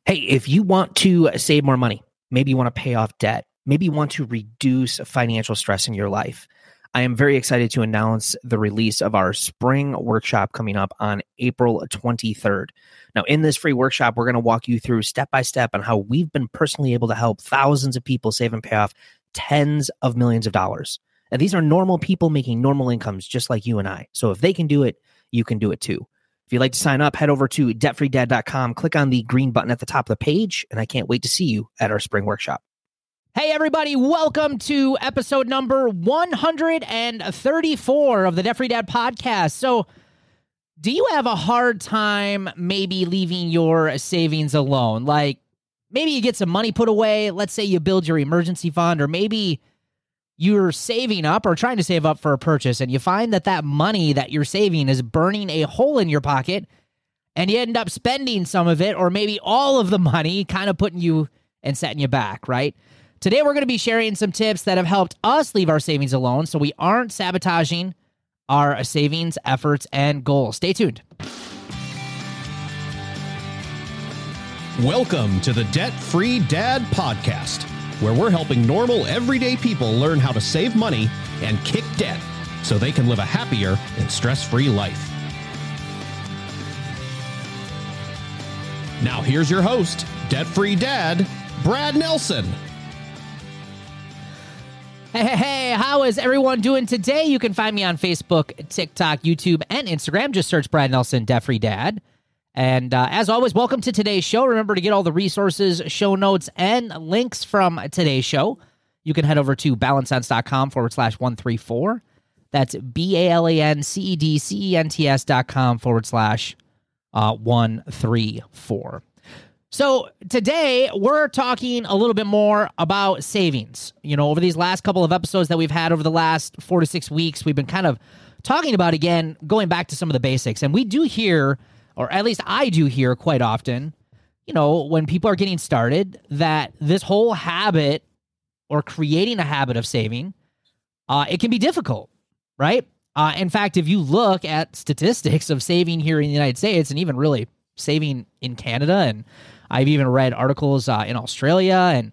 Hey, if you want to save more money, maybe you want to pay off debt, maybe you want to reduce financial stress in your life, I am very excited to announce the release of our spring workshop coming up on April 23rd. Now, in this free workshop, we're going to walk you through step by step on how we've been personally able to help thousands of people save and pay off tens of millions of dollars. And these are normal people making normal incomes just like you and I. So if they can do it, you can do it too. If you'd like to sign up, head over to debtfreedad.com, click on the green button at the top of the page, and I can't wait to see you at our spring workshop. Hey, everybody. Welcome to episode number 134 of the Debt Free Dad podcast. So do you have a hard time maybe leaving your savings alone? Like maybe you get some money put away. Let's say you build your emergency fund, or maybe you're saving up or trying to save up for a purchase, and you find that that money that you're saving is burning a hole in your pocket, and you end up spending some of it or maybe all of the money, kind of putting you and setting you back, right? Today, we're going to be sharing some tips that have helped us leave our savings alone so we aren't sabotaging our savings efforts and goals. Stay tuned. Welcome to the Debt Free Dad podcast, where we're helping normal, everyday people learn how to save money and kick debt so they can live a happier and stress-free life. Now here's your host, Debt Free Dad, Brad Nelson. Hey, how is everyone doing today? You can find me on Facebook, TikTok, YouTube, and Instagram. Just search Brad Nelson, Debt Free Dad. And as always, welcome to today's show. Remember to get all the resources, show notes, and links from today's show. You can head over to balancedcents.com/134. That's BALANCEDCENTS.com/134. So today we're talking a little bit more about savings. You know, over these last couple of episodes that we've had over the last 4 to 6 weeks, we've been kind of talking about, again, going back to some of the basics. And we do hear, or at least I do hear quite often, you know, when people are getting started, that this whole habit or creating a habit of saving, it can be difficult, right? In fact, if you look at statistics of saving here in the United States and even really saving in Canada, and I've even read articles in Australia, and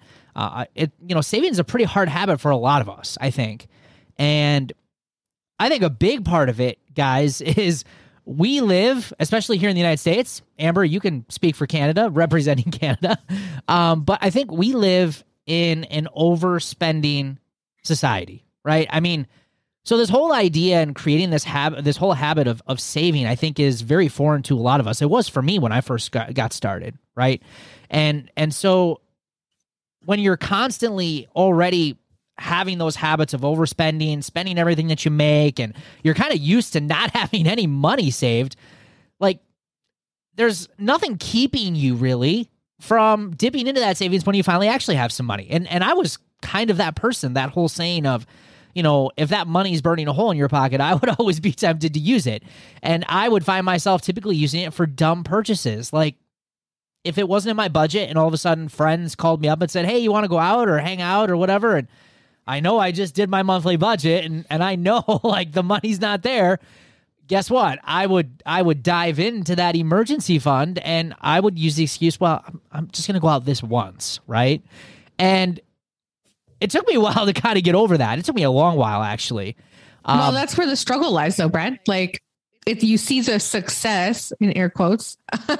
saving is a pretty hard habit for a lot of us, I think. And I think a big part of it, guys, is we live, especially here in the United States. Amber, you can speak for Canada, representing Canada. But I think we live in an overspending society, right? I mean, so this whole idea and creating this whole habit of saving, I think, is very foreign to a lot of us. It was for me when I first got started, right? And so when you're constantly already having those habits of overspending, spending everything that you make, and you're kind of used to not having any money saved, like there's nothing keeping you really from dipping into that savings when you finally actually have some money. And I was kind of that person, that whole saying of, you know, if that money's burning a hole in your pocket, I would always be tempted to use it. And I would find myself typically using it for dumb purchases. Like if it wasn't in my budget and all of a sudden friends called me up and said, hey, you want to go out or hang out or whatever? And I know I just did my monthly budget and I know like the money's not there. Guess what? I would dive into that emergency fund and I would use the excuse, well, I'm just going to go out this once, right? And it took me a while to kind of get over that. It took me a long while, actually. Well, that's where the struggle lies, though, Brad. Like, if you see the success, in air quotes,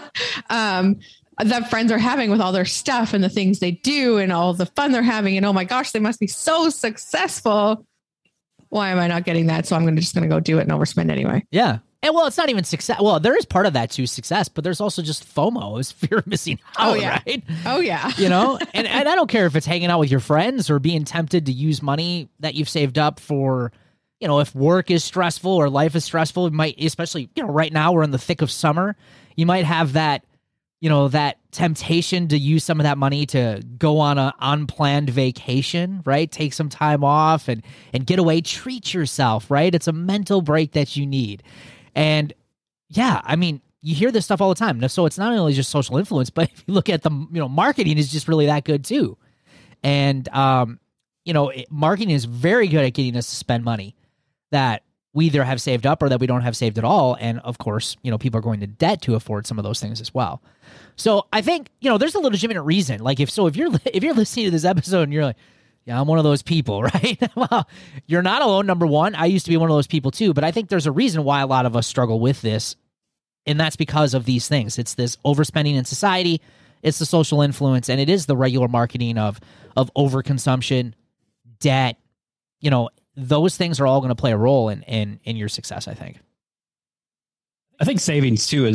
that friends are having with all their stuff and the things they do and all the fun they're having, and oh my gosh, they must be so successful. Why am I not getting that? So I'm just going to go do it and overspend anyway. Yeah. And well, it's not even success. Well, there is part of that too, success, but there's also just FOMO, is fear of missing out, right? Oh, yeah. You know, and I don't care if it's hanging out with your friends or being tempted to use money that you've saved up for, you know, if work is stressful or life is stressful, it might, especially, you know, right now we're in the thick of summer, you might have that, you know, that temptation to use some of that money to go on an unplanned vacation, right? Take some time off and get away, treat yourself, right? It's a mental break that you need. And yeah, I mean, you hear this stuff all the time. So it's not only just social influence, but if you look at the, you know, marketing is just really that good too. And, you know, marketing is very good at getting us to spend money that we either have saved up or that we don't have saved at all. And of course, people are going to debt to afford some of those things as well. So I think, there's a legitimate reason. Like if you're listening to this episode and you're like, yeah, I'm one of those people, right? Well, you're not alone. Number one, I used to be one of those people too, but I think there's a reason why a lot of us struggle with this. And that's because of these things. It's this overspending in society. It's the social influence, and it is the regular marketing of overconsumption, debt. Those things are all going to play a role in your success, I think. I think savings too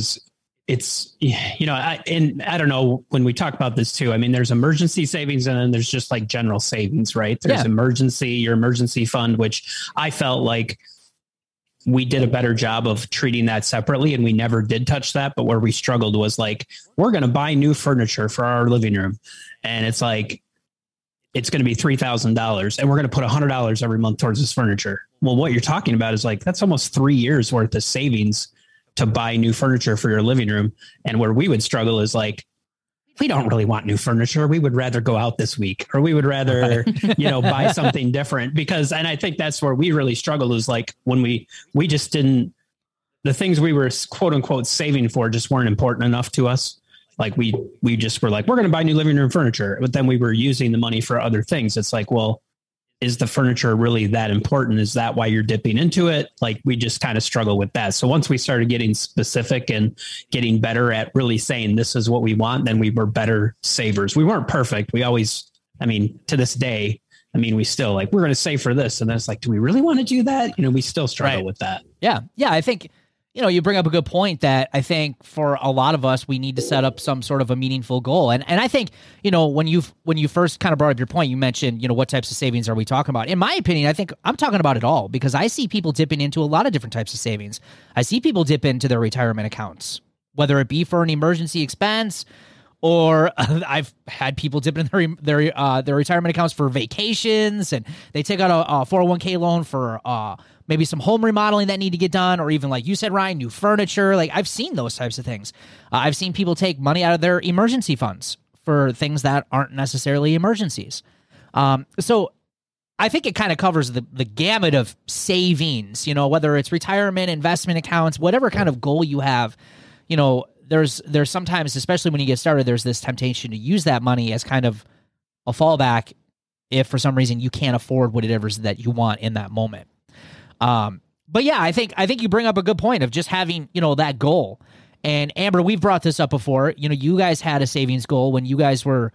I don't know, when we talk about this too, I mean, there's emergency savings and then there's just like general savings, right? There's your emergency fund, which I felt like we did a better job of treating that separately, and we never did touch that. But where we struggled was like, we're going to buy new furniture for our living room. And it's like, it's going to be $3,000 and we're going to put $100 every month towards this furniture. Well, what you're talking about is like, that's almost 3 years worth of savings to buy new furniture for your living room. And where we would struggle is like, we don't really want new furniture. We would rather go out this week, or we would rather, buy something different and I think that's where we really struggled, is like when we just didn't, the things we were quote unquote saving for just weren't important enough to us. Like we just were like, we're going to buy new living room furniture, but then we were using the money for other things. It's like, well, is the furniture really that important? Is that why you're dipping into it? Like we just kind of struggle with that. So once we started getting specific and getting better at really saying this is what we want, then we were better savers. We weren't perfect. We always, to this day, we still like, we're going to save for this. And then it's like, do we really want to do that? We still struggle with that. Yeah. Yeah. I think, you bring up a good point that I think for a lot of us, we need to set up some sort of a meaningful goal. And I think, when you first kind of brought up your point, you mentioned, what types of savings are we talking about? In my opinion, I think I'm talking about it all, because I see people dipping into a lot of different types of savings. I see people dip into their retirement accounts, whether it be for an emergency expense, or I've had people dip in their retirement accounts for vacations, and they take out a 401k loan for maybe some home remodeling that need to get done, or even like you said, Ryan, new furniture. Like I've seen those types of things. I've seen people take money out of their emergency funds for things that aren't necessarily emergencies. So I think it kind of covers the gamut of savings, whether it's retirement, investment accounts, whatever kind of goal you have, there's sometimes, especially when you get started, there's this temptation to use that money as kind of a fallback if for some reason you can't afford whatever it is that you want in that moment. But yeah, I think you bring up a good point of just having, that goal. And Amber, we've brought this up before. You guys had a savings goal when you guys were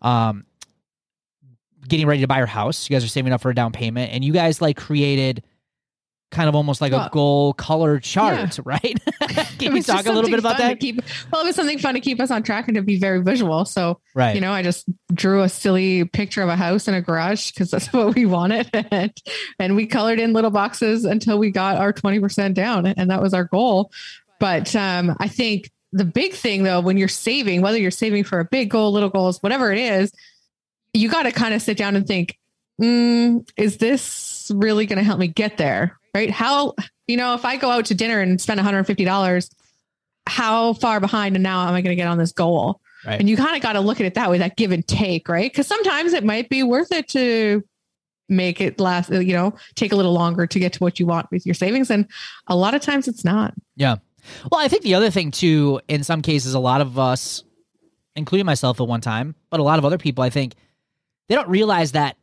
getting ready to buy your house. You guys are saving up for a down payment, and you guys created kind of almost like a goal color chart, right? Can you talk a little bit about that? It was something fun to keep us on track and to be very visual. So, right. I just drew a silly picture of a house in a garage because that's what we wanted. And we colored in little boxes until we got our 20% down. And that was our goal. But I think the big thing though, when you're saving, whether you're saving for a big goal, little goals, whatever it is, you got to kind of sit down and think, is this really going to help me get there? Right? How, if I go out to dinner and spend $150, how far behind and now am I going to get on this goal? Right. And you kind of got to look at it that way, that give and take, right? Because sometimes it might be worth it to make it last, take a little longer to get to what you want with your savings. And a lot of times it's not. Yeah. Well, I think the other thing too, in some cases, a lot of us, including myself at one time, but a lot of other people, I think they don't realize that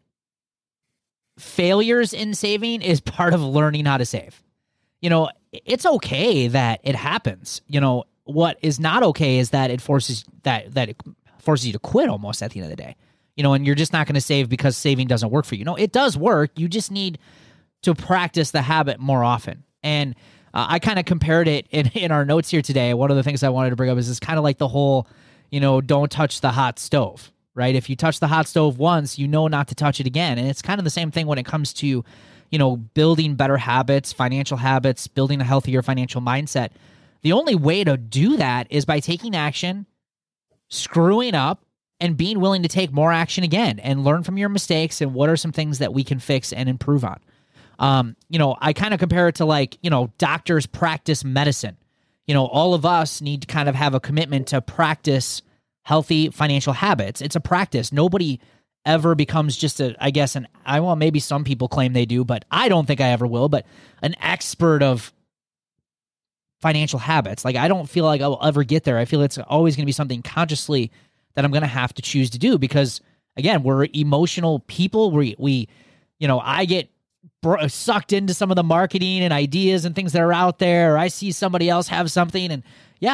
failures in saving is part of learning how to save. It's okay that it happens. What is not okay is that it forces it forces you to quit almost at the end of the day. And you're just not going to save because saving doesn't work for you. No, it does work. You just need to practice the habit more often. And I kind of compared it in our notes here today. One of the things I wanted to bring up is kind of like the whole, don't touch the hot stove. Right? If you touch the hot stove once, not to touch it again. And it's kind of the same thing when it comes to, building better habits, financial habits, building a healthier financial mindset. The only way to do that is by taking action, screwing up, and being willing to take more action again and learn from your mistakes and what are some things that we can fix and improve on. I kind of compare it to doctors practice medicine. All of us need to kind of have a commitment to practice healthy financial habits. It's a practice. Nobody ever becomes just maybe some people claim they do, but I don't think I ever will, but an expert of financial habits. Like, I don't feel like I will ever get there. I feel it's always going to be something consciously that I'm going to have to choose to do because, again, we're emotional people. We I get sucked into some of the marketing and ideas and things that are out there. Or I see somebody else have something, and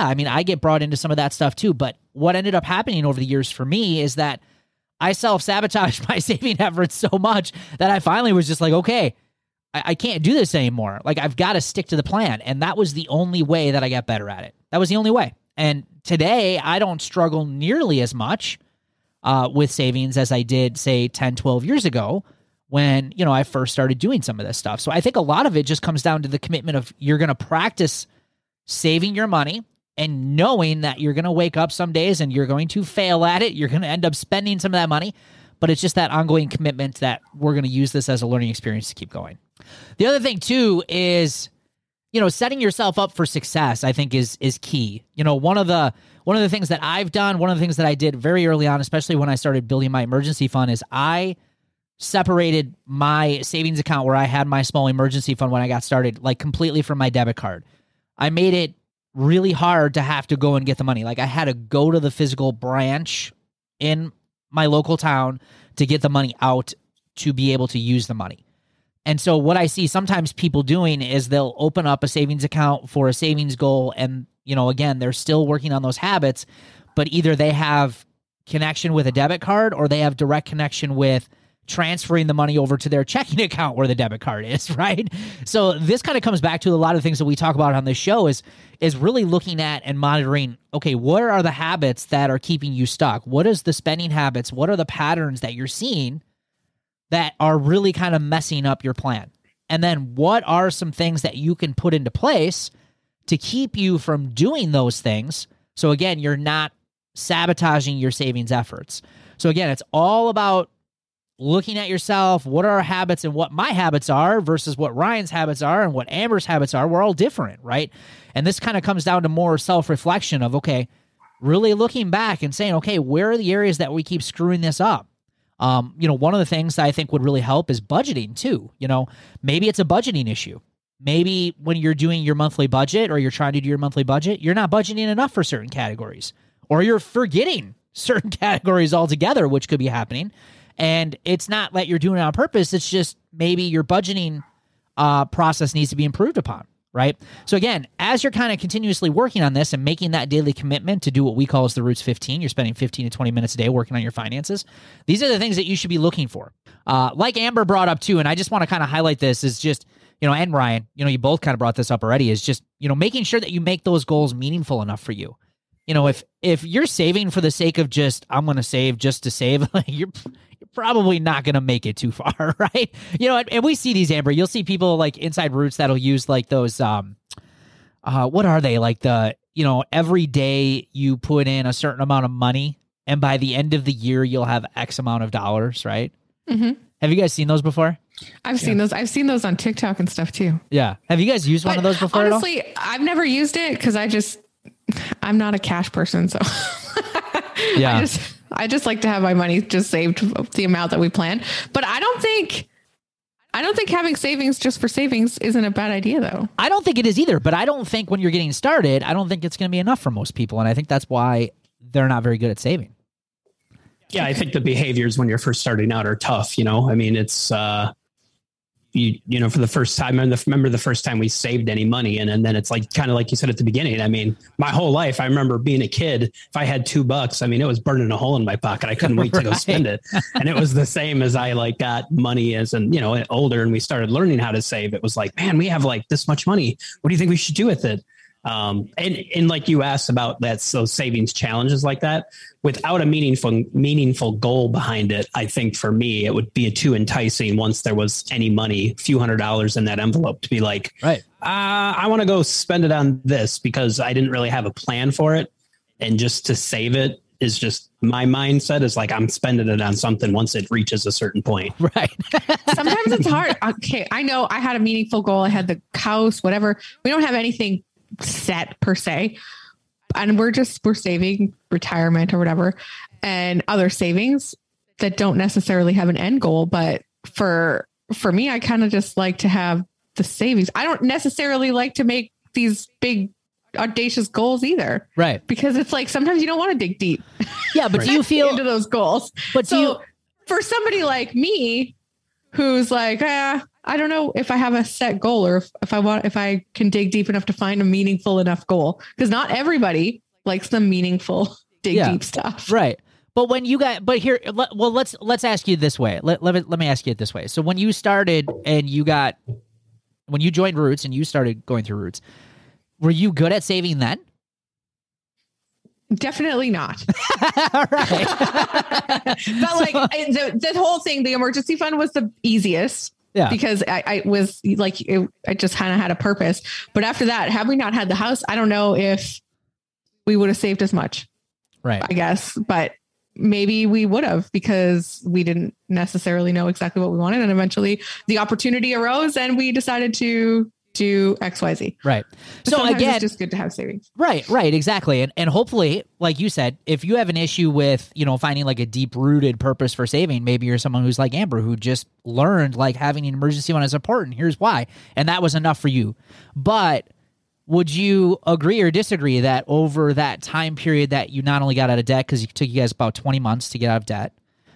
I get brought into some of that stuff too. But what ended up happening over the years for me is that I self-sabotaged my saving efforts so much that I finally was just like, okay, I can't do this anymore. Like, I've got to stick to the plan. And that was the only way that I got better at it. That was the only way. And today I don't struggle nearly as much with savings as I did, say, 10, 12 years ago when, I first started doing some of this stuff. So I think a lot of it just comes down to the commitment of you're going to practice saving your money and knowing that you're going to wake up some days and you're going to fail at it. You're going to end up spending some of that money, but it's just that ongoing commitment that we're going to use this as a learning experience to keep going. The other thing too is, setting yourself up for success, I think is key. One of the things that I've done, one of the things that I did very early on, especially when I started building my emergency fund, is I separated my savings account where I had my small emergency fund when I got started, like, completely from my debit card. I made it really hard to have to go and get the money. Like, I had to go to the physical branch in my local town to get the money out to be able to use the money. And so what I see sometimes people doing is they'll open up a savings account for a savings goal. And, again, they're still working on those habits, but either they have connection with a debit card or they have direct connection with transferring the money over to their checking account where the debit card is, right? So this kind of comes back to a lot of things that we talk about on this show is really looking at and monitoring, okay, what are the habits that are keeping you stuck? What is the spending habits? What are the patterns that you're seeing that are really kind of messing up your plan? And then what are some things that you can put into place to keep you from doing those things? So again, you're not sabotaging your savings efforts. So again, it's all about looking at yourself. What are our habits and what my habits are versus what Ryan's habits are and what Amber's habits are? We're all different, right? And this kind of comes down to more self-reflection of, okay, really looking back and saying, okay, where are the areas that we keep screwing this up? One of the things that I think would really help is budgeting too. Maybe it's a budgeting issue. Maybe when you're doing your monthly budget or you're trying to do your monthly budget, you're not budgeting enough for certain categories, or you're forgetting certain categories altogether, which could be happening. And it's not that you're doing it on purpose. It's just maybe your budgeting process needs to be improved upon, right? So again, as you're kind of continuously working on this and making that daily commitment to do what we call as the Roots 15, you're spending 15 to 20 minutes a day working on your finances. These are the things that you should be looking for. Like Amber brought up too, and I just want to kind of highlight this is just, and Ryan, you both kind of brought this up already, is just, making sure that you make those goals meaningful enough for you. If you're saving for the sake of just, I'm going to save just to save, you're probably not going to make it too far, right? And we see these, Amber, you'll see people like inside Roots that'll use like those, what are they? Like every day you put in a certain amount of money and by the end of the year, you'll have X amount of dollars, right? Mm-hmm. Have you guys seen those before? I've seen those. I've seen those on TikTok and stuff too. Yeah. Have you guys used one of those before? Honestly, I've never used it because I'm not a cash person. So yeah. I just like to have my money just saved the amount that we plan. But I don't think having savings just for savings isn't a bad idea though. I don't think it is either, but I don't think when you're getting started, I don't think it's going to be enough for most people. And I think that's why they're not very good at saving. Yeah. I think the behaviors when you're first starting out are tough. I mean, it's, for the first time, I remember the first time we saved any money. And then it's like, kind of like you said at the beginning, I mean, my whole life, I remember being a kid, if I had $2, I mean, it was burning a hole in my pocket. I couldn't wait to go spend it. And it was the same as I got money as older and we started learning how to save. It was like, man, we have like this much money. What do you think we should do with it? And like you asked about that, so savings challenges like that without a meaningful goal behind it. I think for me, it would be too enticing once there was any money, a few $100s in that envelope to be like, right. I want to go spend it on this because I didn't really have a plan for it. And just to save it is just my mindset is like, I'm spending it on something once it reaches a certain point. Right. Sometimes it's hard. Okay. I know I had a meaningful goal. I had the house, whatever. We don't have anything set per se, and we're saving retirement or whatever and other savings. that don't necessarily have an end goal. But for me, I kind of just like to have the savings. I don't necessarily like to make these big audacious goals either. Right. Because it's like, sometimes you don't want to dig deep. Yeah. But do you feel into those goals? But so for somebody like me, who's like, I don't know if I have a set goal or if I can dig deep enough to find a meaningful enough goal, because not everybody likes the meaningful deep stuff. Right. But when you got, but here, well, let's ask you this way. Let me ask you it this way. So when you started and when you joined Roots and you started going through Roots, were you good at saving then? Definitely not. All right. But like the whole thing, the emergency fund was the easiest. Yeah. Because I was like, I just kind of had a purpose. But after that, had we not had the house, I don't know if we would have saved as much. Right. I guess. But maybe we would have, because we didn't necessarily know exactly what we wanted. And eventually the opportunity arose and we decided to do XYZ. Right. So So again, it's just good to have savings. right, exactly. And hopefully, like you said, if you have an issue with, finding like a deep rooted purpose for saving, maybe you're someone who's like Amber, who just learned like having an emergency fund is important. Here's why. And that was enough for you. But would you agree or disagree that over that time period that you not only got out of debt, because it took you guys about 20 months to get out of debt,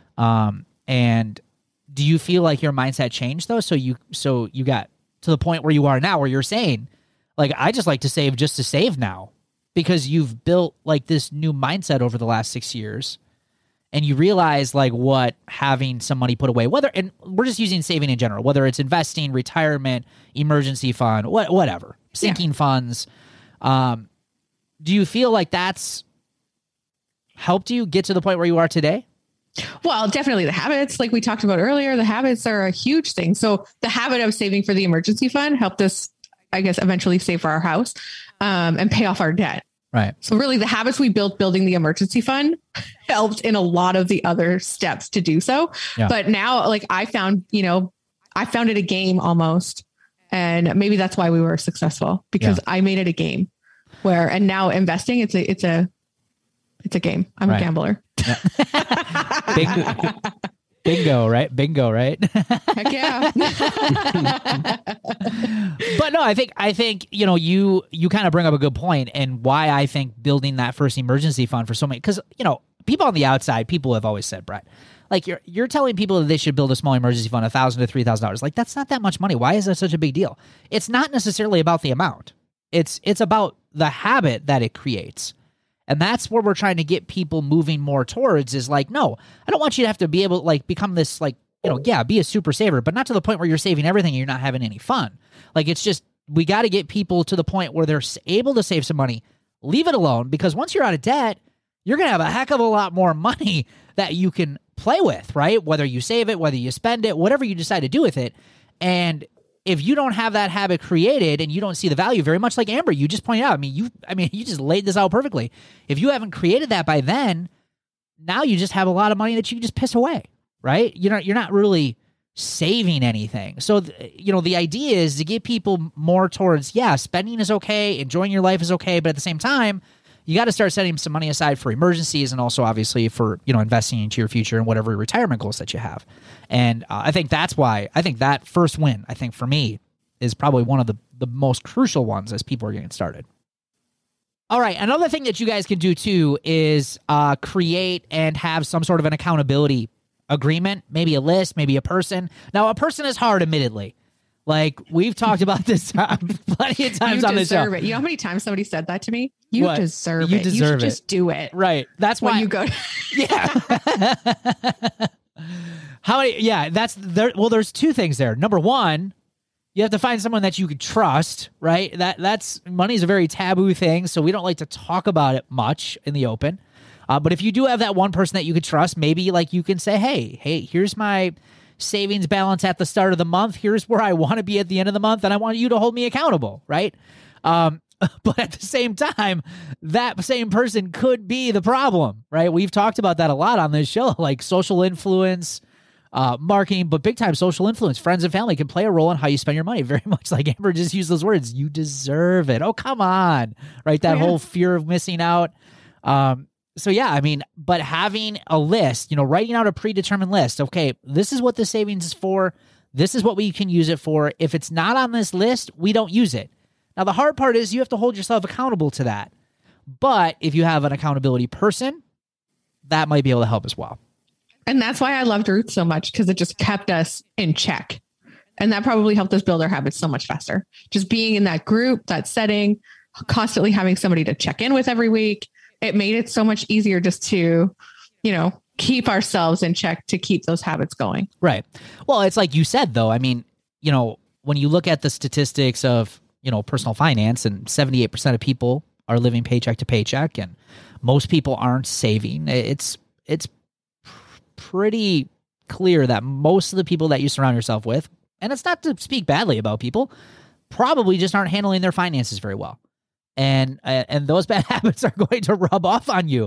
and do you feel like your mindset changed though? So you got to the point where you are now, where you're saying, like, I just like to save just to save now, because you've built like this new mindset over the last 6 years, and you realize like what having some money put away, and we're just using saving in general, whether it's investing, retirement, emergency fund, whatever, sinking funds. Do you feel like that's helped you get to the point where you are today? Well, definitely the habits, like we talked about earlier, the habits are a huge thing. So the habit of saving for the emergency fund helped us, I guess, eventually save for our house, and pay off our debt. Right. So really the habits we built building the emergency fund helped in a lot of the other steps to do so. Yeah. But now, like, I found it a game almost. And maybe that's why we were successful, because I made it a game and now investing, it's a game. I'm a gambler. Yeah. Bingo, right? Heck yeah. But no, I think you kind of bring up a good point, and why I think building that first emergency fund for so many, because people on the outside, people have always said, Brett, like you're telling people that they should build a small emergency fund, $1,000 to $3,000. Like, that's not that much money. Why is that such a big deal? It's not necessarily about the amount. It's about the habit that it creates. And that's where we're trying to get people moving more towards, is like, no, I don't want you to have to be able to like become this, like, be a super saver, but not to the point where you're saving everything and you're not having any fun. Like, it's just, we got to get people to the point where they're able to save some money, leave it alone, because once you're out of debt, you're going to have a heck of a lot more money that you can play with, right? Whether you save it, whether you spend it, whatever you decide to do with it. And if you don't have that habit created and you don't see the value, very much like Amber, you just pointed out, you just laid this out perfectly. If you haven't created that by then, now you just have a lot of money that you just piss away, right? You're not really saving anything. So, the idea is to get people more towards, spending is okay, enjoying your life is okay, but at the same time, you got to start setting some money aside for emergencies, and also obviously for, investing into your future and whatever retirement goals that you have. And I think that's why I think that first win, I think for me, is probably one of the most crucial ones as people are getting started. All right. Another thing that you guys can do too is create and have some sort of an accountability agreement, maybe a list, maybe a person. Now, a person is hard, admittedly. Like, we've talked about this plenty of times on this show. It. You know how many times somebody said that to me? You What? deserve You it. deserve you should it. just do it. Right. That's When why you go. Yeah. How many? Yeah, that's there. Well, there's two things there. Number one, you have to find someone that you could trust, right? That's money is a very taboo thing, so we don't like to talk about it much in the open. But if you do have that one person that you could trust, maybe like you can say, hey, here's my savings balance at the start of the month. Here's where I want to be at the end of the month, and I want you to hold me accountable, right? But at the same time, that same person could be the problem, right? We've talked about that a lot on this show, like social influence, marketing, but big time social influence. Friends and family can play a role in how you spend your money. Very much like Amber just used those words. You deserve it. Oh, come on, right? That whole fear of missing out. So yeah, I mean, but having a list, writing out a predetermined list. Okay, this is what the savings is for. This is what we can use it for. If it's not on this list, we don't use it. Now, the hard part is you have to hold yourself accountable to that. But if you have an accountability person, that might be able to help as well. And that's why I loved Ruth so much, because it just kept us in check. And that probably helped us build our habits so much faster. Just being in that group, that setting, constantly having somebody to check in with every week. It made it so much easier just to, keep ourselves in check, to keep those habits going. Right. Well, it's like you said, though. I mean, when you look at the statistics of, personal finance, and 78% of people are living paycheck to paycheck, and most people aren't saving. It's pretty clear that most of the people that you surround yourself with, and it's not to speak badly about people, probably just aren't handling their finances very well. And those bad habits are going to rub off on you.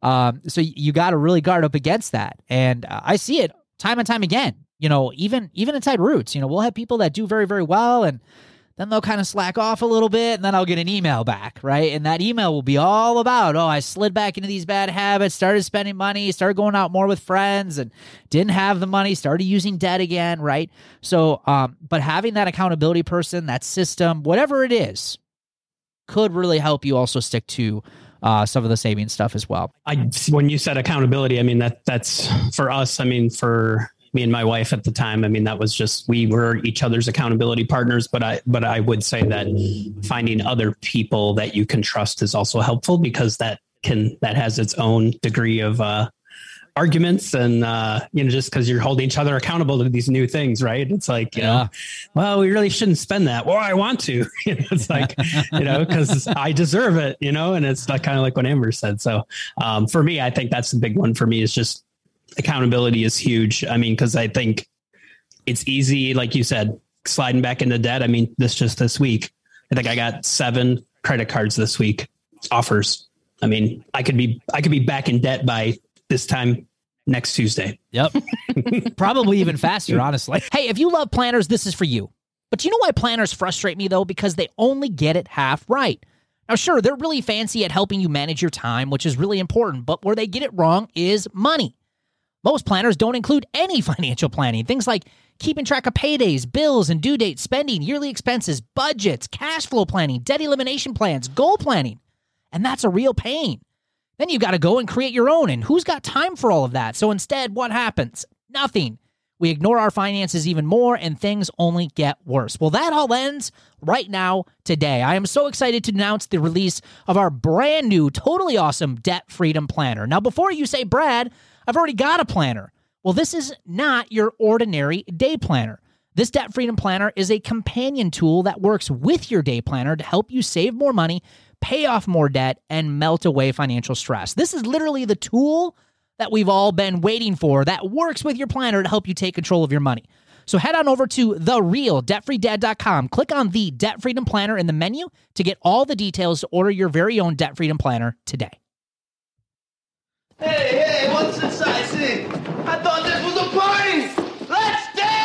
So you got to really guard up against that. And I see it time and time again, even inside Roots, we'll have people that do very, very well, and then they'll kind of slack off a little bit, and then I'll get an email back, right? And that email will be all about, I slid back into these bad habits, started spending money, started going out more with friends, and didn't have the money, started using debt again, right? So, but having that accountability person, that system, whatever it is, could really help you also stick to some of the saving stuff as well. When you said accountability, I mean, that's for us. I mean, for me and my wife at the time, I mean, that was just, we were each other's accountability partners. But I would say that finding other people that you can trust is also helpful, because that has its own degree of arguments, and just because you're holding each other accountable to these new things, right? It's like, well, we really shouldn't spend that. Well, I want to. It's like, because I deserve it. And it's like kind of like what Amber said. So for me, I think that's the big one for me, is just accountability is huge. I mean, because I think it's easy, like you said, sliding back into debt. I mean, this week, I think I got 7 credit cards this week, offers. I mean, I could be back in debt by this time next Tuesday. Yep. Probably even faster, honestly. Hey, if you love planners, this is for you. But do you know why planners frustrate me, though? Because they only get it half right. Now, sure, they're really fancy at helping you manage your time, which is really important, but where they get it wrong is money. Most planners don't include any financial planning. Things like keeping track of paydays, bills and due dates, spending, yearly expenses, budgets, cash flow planning, debt elimination plans, goal planning. And that's a real pain. Then you got to go and create your own, and who's got time for all of that? So instead, what happens? Nothing. We ignore our finances even more, and things only get worse. Well, that all ends right now, today. I am so excited to announce the release of our brand new, totally awesome Debt Freedom Planner. Now, before you say, Brad, I've already got a planner. Well, this is not your ordinary day planner. This Debt Freedom Planner is a companion tool that works with your day planner to help you save more money, pay off more debt, and melt away financial stress. This is literally the tool that we've all been waiting for that works with your planner to help you take control of your money. So head on over to therealdebtfreedad.com. Click on the Debt Freedom Planner in the menu to get all the details to order your very own Debt Freedom Planner today. Hey, what's this I see? I thought this was a party! Let's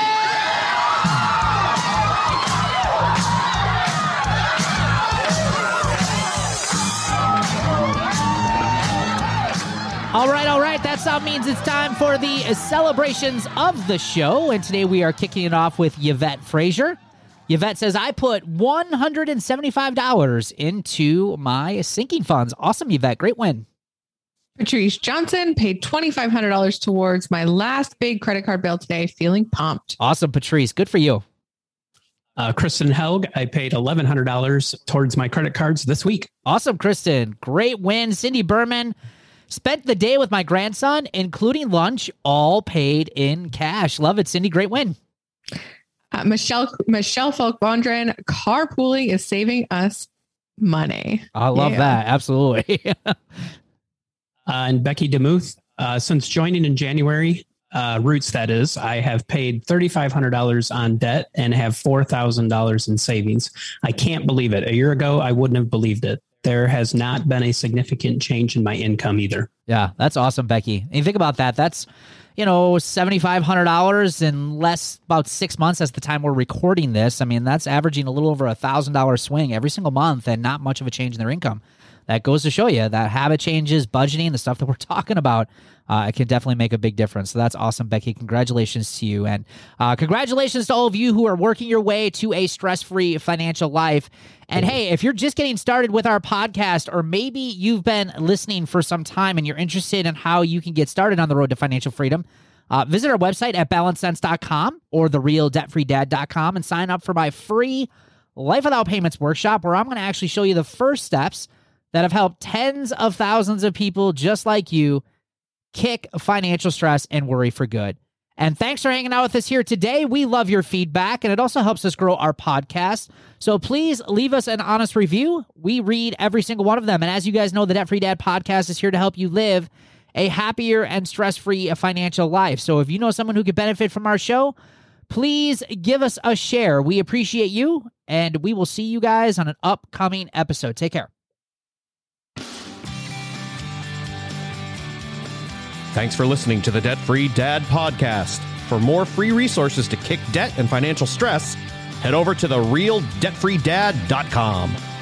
All right. That sound means it's time for the celebrations of the show. And today we are kicking it off with Yvette Frazier. Yvette says, I put $175 into my sinking funds. Awesome, Yvette. Great win. Patrice Johnson paid $2,500 towards my last big credit card bill today. Feeling pumped. Awesome, Patrice. Good for you. Kristen Helg, I paid $1,100 towards my credit cards this week. Awesome, Kristen. Great win. Cindy Berman, spent the day with my grandson, including lunch, all paid in cash. Love it, Cindy. Great win. Michelle Falk-Bondren, carpooling is saving us money. I love that. Absolutely. And Becky DeMuth, since joining in January, Roots, that is, I have paid $3,500 on debt and have $4,000 in savings. I can't believe it. A year ago, I wouldn't have believed it. There has not been a significant change in my income either. Yeah, that's awesome, Becky. And you think about that. That's, $7,500 in about 6 months. That's the time we're recording this. I mean, that's averaging a little over $1,000 swing every single month and not much of a change in their income. that goes to show you that habit changes, budgeting, the stuff that we're talking about, it can definitely make a big difference. So that's awesome, Becky. Congratulations to you. And congratulations to all of you who are working your way to a stress-free financial life. And hey, if you're just getting started with our podcast, or maybe you've been listening for some time and you're interested in how you can get started on the road to financial freedom, visit our website at balancesense.com or therealdebtfreedad.com and sign up for my free Life Without Payments workshop, where I'm going to actually show you the first steps that have helped tens of thousands of people just like you kick financial stress and worry for good. And thanks for hanging out with us here today. We love your feedback, and it also helps us grow our podcast. So please leave us an honest review. We read every single one of them. And as you guys know, the Debt Free Dad podcast is here to help you live a happier and stress-free financial life. So if you know someone who could benefit from our show, please give us a share. We appreciate you, and we will see you guys on an upcoming episode. Take care. Thanks for listening to the Debt Free Dad podcast. For more free resources to kick debt and financial stress, head over to therealdebtfreedad.com.